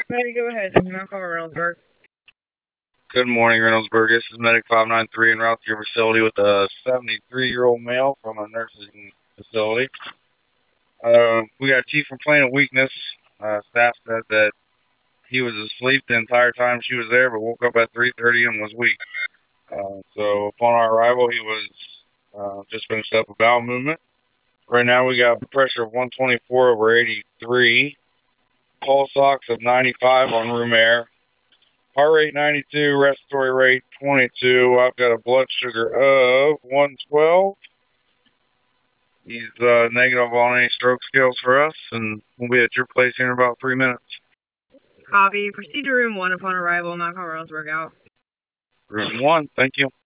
Ready, go ahead. I'm not calling Reynoldsburg. Good morning, Reynoldsburg. This is Medic 593 en route to your facility with a 73-year-old male from a nursing facility. We got a chief complaint of weakness. Staff said that he was asleep the entire time she was there, but woke up at 3:30 and was weak. So upon our arrival, he was just finished up a bowel movement. Right now, we got pressure of 124/83, pulse ox of 95 on room air. Heart rate 92, respiratory rate 22. I've got a blood sugar of 112. He's negative on any stroke scales for us, and we'll be at your place here in about 3 minutes. Copy. Proceed to room 1 upon arrival. Not call Reynoldsburg out. Room 1, thank you.